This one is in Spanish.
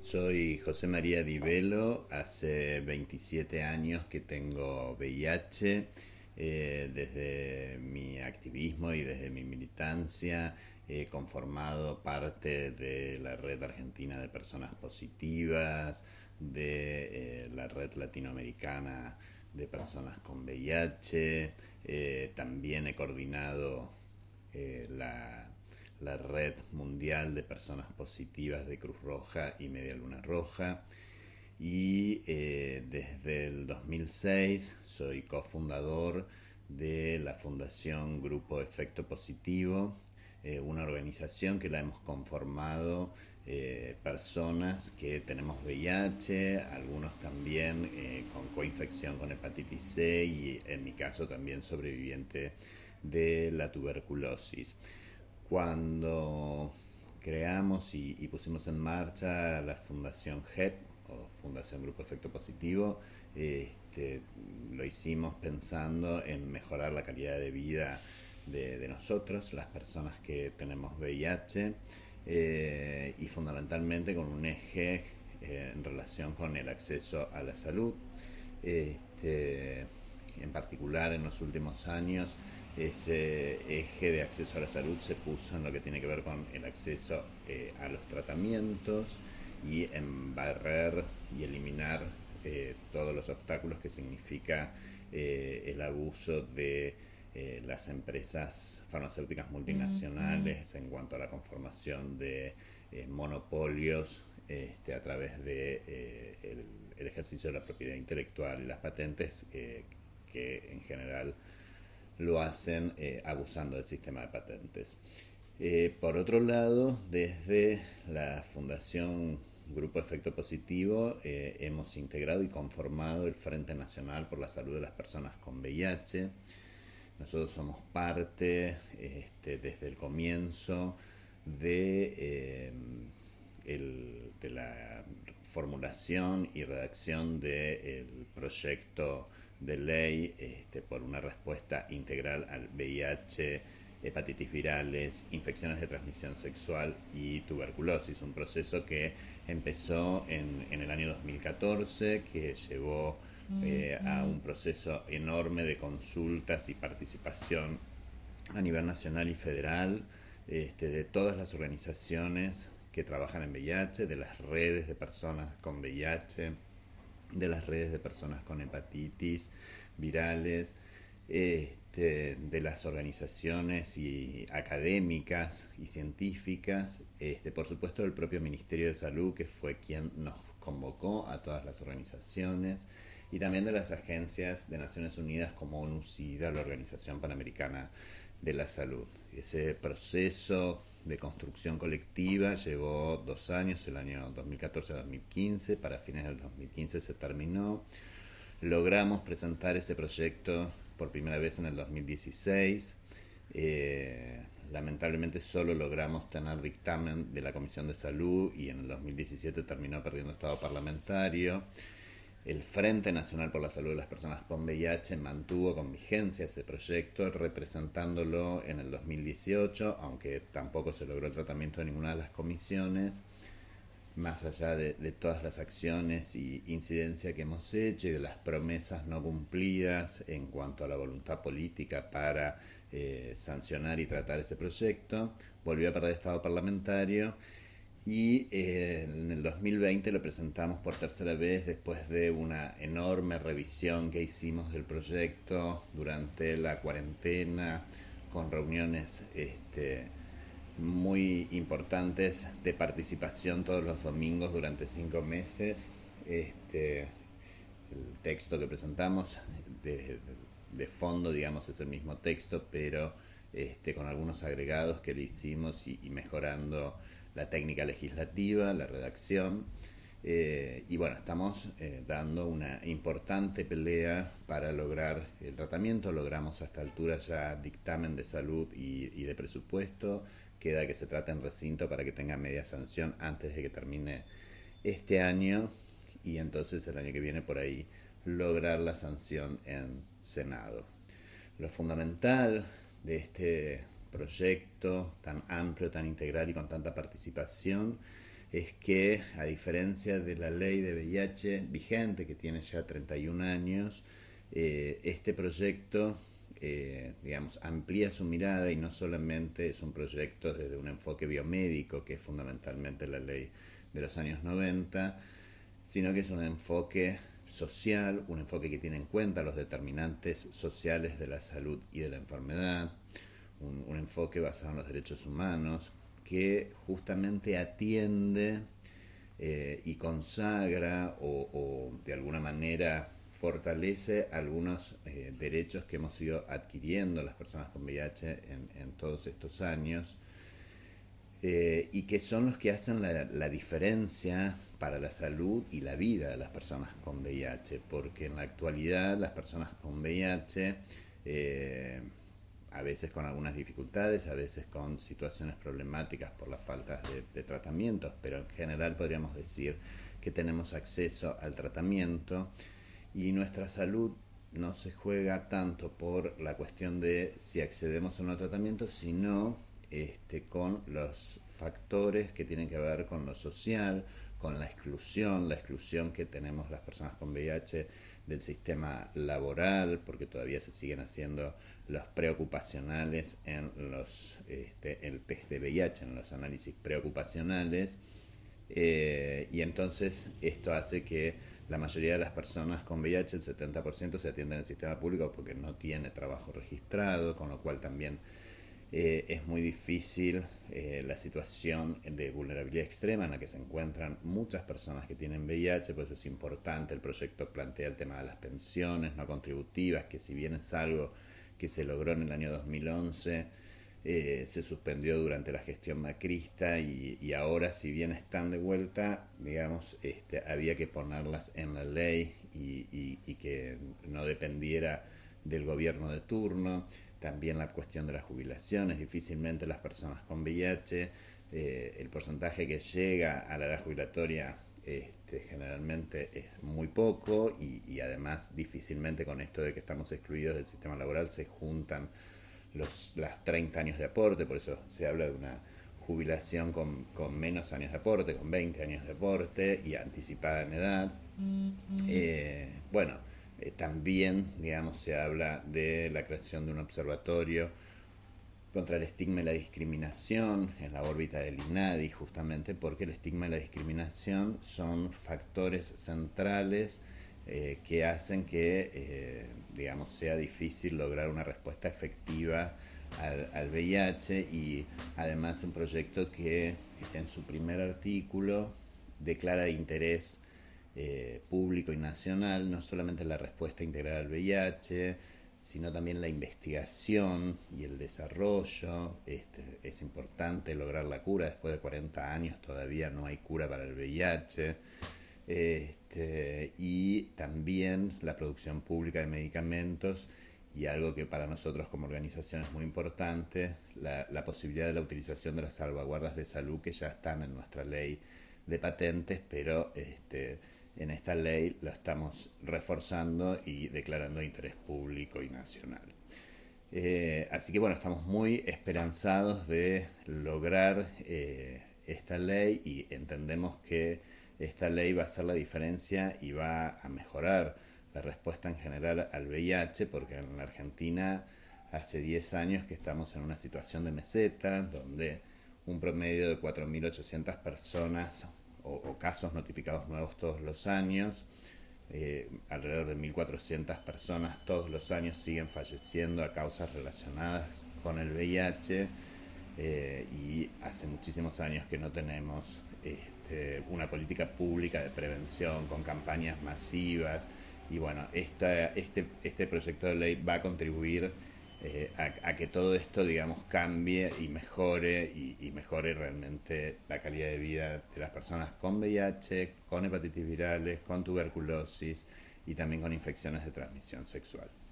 Soy José María Di Velo, hace 27 años que tengo VIH. Desde mi activismo y desde mi militancia he conformado parte de la Red Argentina de Personas Positivas, de la Red Latinoamericana de Personas con VIH. También he coordinado la Red Mundial de Personas Positivas de Cruz Roja y Media Luna Roja. Y desde el 2006 soy cofundador de la Fundación Grupo Efecto Positivo, una organización que la hemos conformado personas que tenemos VIH, algunos también con coinfección con hepatitis C y en mi caso también sobreviviente de la tuberculosis. Cuando creamos y pusimos en marcha la Fundación GEP, o Fundación Grupo Efecto Positivo, lo hicimos pensando en mejorar la calidad de vida de nosotros, las personas que tenemos VIH, y fundamentalmente con un eje en relación con el acceso a la salud. En particular, en los últimos años, ese eje de acceso a la salud se puso en lo que tiene que ver con el acceso a los tratamientos y en barrer y eliminar todos los obstáculos que significa el abuso de las empresas farmacéuticas multinacionales en cuanto a la conformación de monopolios a través de el ejercicio de la propiedad intelectual y las patentes que en general lo hacen abusando del sistema de patentes. Por otro lado, desde la Fundación Grupo Efecto Positivo hemos integrado y conformado el Frente Nacional por la Salud de las Personas con VIH. Nosotros somos parte desde el comienzo de la formulación y redacción del proyecto de ley por una respuesta integral al VIH, hepatitis virales, infecciones de transmisión sexual y tuberculosis. Un proceso que empezó en el año 2014, que llevó a un proceso enorme de consultas y participación a nivel nacional y federal de todas las organizaciones que trabajan en VIH, de las redes de personas con VIH, de las redes de personas con hepatitis virales, de las organizaciones y académicas y científicas, por supuesto del propio Ministerio de Salud, que fue quien nos convocó a todas las organizaciones, y también de las agencias de Naciones Unidas como ONU-SIDA, la Organización Panamericana de la Salud. Ese proceso de construcción colectiva llevó 2 años, el año 2014-2015, para fines del 2015 se terminó. Logramos presentar ese proyecto por primera vez en el 2016. Lamentablemente solo logramos tener dictamen de la Comisión de Salud y en el 2017 terminó perdiendo estado parlamentario. El Frente Nacional por la Salud de las Personas con VIH mantuvo con vigencia ese proyecto, representándolo en el 2018, aunque tampoco se logró el tratamiento de ninguna de las comisiones, más allá de todas las acciones y incidencia que hemos hecho y de las promesas no cumplidas en cuanto a la voluntad política para sancionar y tratar ese proyecto. Volvió a perder estado parlamentario. Y en el 2020 lo presentamos por tercera vez después de una enorme revisión que hicimos del proyecto durante la cuarentena, con reuniones muy importantes de participación todos los domingos durante 5 meses. El texto que presentamos de fondo, digamos, es el mismo texto, pero con algunos agregados que le hicimos y mejorando la técnica legislativa, la redacción, y bueno, estamos dando una importante pelea para lograr el tratamiento. Logramos a esta altura ya dictamen de salud y de presupuesto. Queda que se trate en recinto para que tenga media sanción antes de que termine este año, y entonces el año que viene por ahí lograr la sanción en Senado. Lo fundamental de este proyecto tan amplio, tan integral y con tanta participación es que, a diferencia de la ley de VIH vigente, que tiene ya 31 años, este proyecto, amplía su mirada y no solamente es un proyecto desde un enfoque biomédico, que es fundamentalmente la ley de los años 90, sino que es un enfoque social, un enfoque que tiene en cuenta los determinantes sociales de la salud y de la enfermedad, un enfoque basado en los derechos humanos, que justamente atiende y consagra o de alguna manera fortalece algunos derechos que hemos ido adquiriendo las personas con VIH en todos estos años, y que son los que hacen la diferencia para la salud y la vida de las personas con VIH, porque en la actualidad las personas con VIH, a veces con algunas dificultades, a veces con situaciones problemáticas por la falta de tratamientos, pero en general podríamos decir que tenemos acceso al tratamiento y nuestra salud no se juega tanto por la cuestión de si accedemos o no al tratamiento, sino con los factores que tienen que ver con lo social, con la exclusión que tenemos las personas con VIH del sistema laboral, porque todavía se siguen haciendo los preocupacionales en el test de VIH, en los análisis preocupacionales, y entonces esto hace que la mayoría de las personas con VIH, el 70%, se atienden en el sistema público porque no tiene trabajo registrado, con lo cual también es muy difícil la situación de vulnerabilidad extrema en la que se encuentran muchas personas que tienen VIH. Por eso es importante, el proyecto plantea el tema de las pensiones no contributivas, que si bien es algo que se logró en el año 2011, se suspendió durante la gestión macrista y ahora, si bien están de vuelta, había que ponerlas en la ley y que no dependiera del gobierno de turno. También la cuestión de las jubilaciones, difícilmente las personas con VIH, el porcentaje que llega a la edad jubilatoria generalmente es muy poco y además difícilmente con esto de que estamos excluidos del sistema laboral se juntan los 30 años de aporte, por eso se habla de una jubilación con menos años de aporte, con 20 años de aporte y anticipada en edad. También, se habla de la creación de un observatorio contra el estigma y la discriminación en la órbita del INADI, justamente porque el estigma y la discriminación son factores centrales que hacen que, sea difícil lograr una respuesta efectiva al VIH, y además un proyecto que en su primer artículo declara de interés público y nacional no solamente la respuesta integral al VIH, sino también la investigación y el desarrollo. Es importante lograr la cura. Después de 40 años todavía no hay cura para el VIH. Y también la producción pública de medicamentos, y algo que para nosotros como organización es muy importante, la posibilidad de la utilización de las salvaguardas de salud que ya están en nuestra ley de patentes, pero en esta ley lo estamos reforzando y declarando de interés público y nacional. Así que estamos muy esperanzados de lograr esta ley, y entendemos que esta ley va a hacer la diferencia y va a mejorar la respuesta en general al VIH, porque en la Argentina hace 10 años que estamos en una situación de meseta, donde un promedio de 4.800 personas o casos notificados nuevos todos los años, alrededor de 1.400 personas todos los años siguen falleciendo a causas relacionadas con el VIH, y hace muchísimos años que no tenemos una política pública de prevención con campañas masivas, y este proyecto de ley va a contribuir a que todo esto, cambie y mejore realmente la calidad de vida de las personas con VIH, con hepatitis virales, con tuberculosis y también con infecciones de transmisión sexual.